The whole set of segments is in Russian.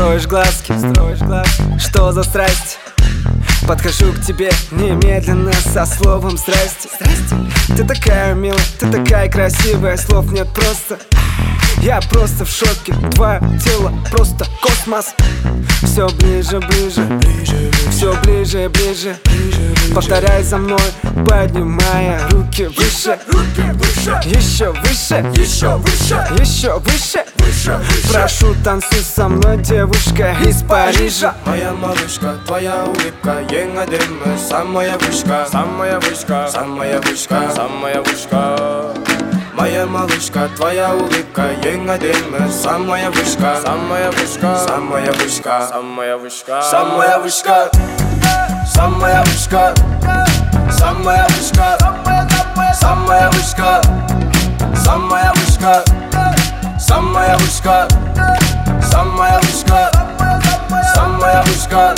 Строишь глазки, что за страсть? Подхожу к тебе немедленно со словом здрасте. Ты такая милая, ты такая красивая, слов нет просто. Я просто в шоке, твое тело просто космос. Все ближе, все ближе, ближе. Повторяй за мной, поднимая руки выше. Еще выше, еще выше. Прошу, танцуй со мной, девушка из Парижа. Моя малышка, твоя улыбка, ең әдемі. Самая вышка, самая вышка, самая вышка, самая вышка. Моя малышка, твоя улыбка, ең әдемі. Самая вышка, самая вышка, самая вышка, самая вышка, самая вышка, самая вышка, самая вышка, самая вышка, самая вышка, самая вышка, самая вышка, самая вышка.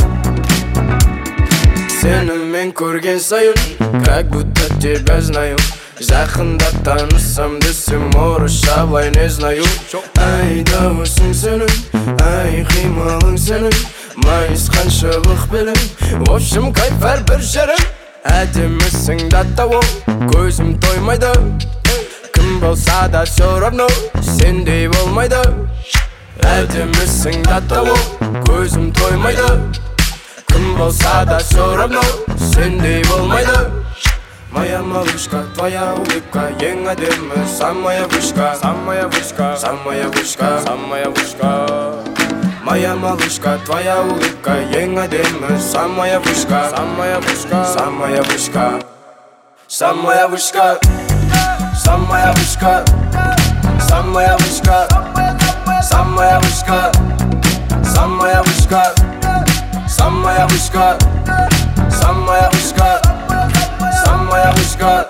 Сені мен көрген сайын, как будто тебя знаю. Жақында танысам десем, орысша былай не знаю. Ай, дауысың сенің, ай, қимылың сенің, майысқан шыбық белің. В общем, кайф әрбір жерің. Әдемісің даттау, көзім тоймайды. Кім болса да все равно, сендей болмайды. Әдемісің даттау, көзім тоймайды. Кім болса да все равно, сендей болмайды. Моя малышка, твоя улыбка, ең әдемі. Самая вышка, самая вышка, самая вышка, самая вышка. Моя малышка, твоя улыбка, ең әдемі. Самая вышка, самая вышка, самая вышка, самая вышка, самая вышка, самая вышка, самая вышка, самая вышка, самая вышка, самая вышка, самая вышка.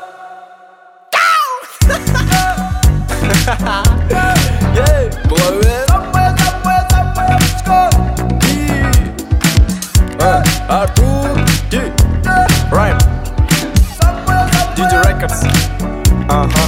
Артур Ди Райм DJ Records.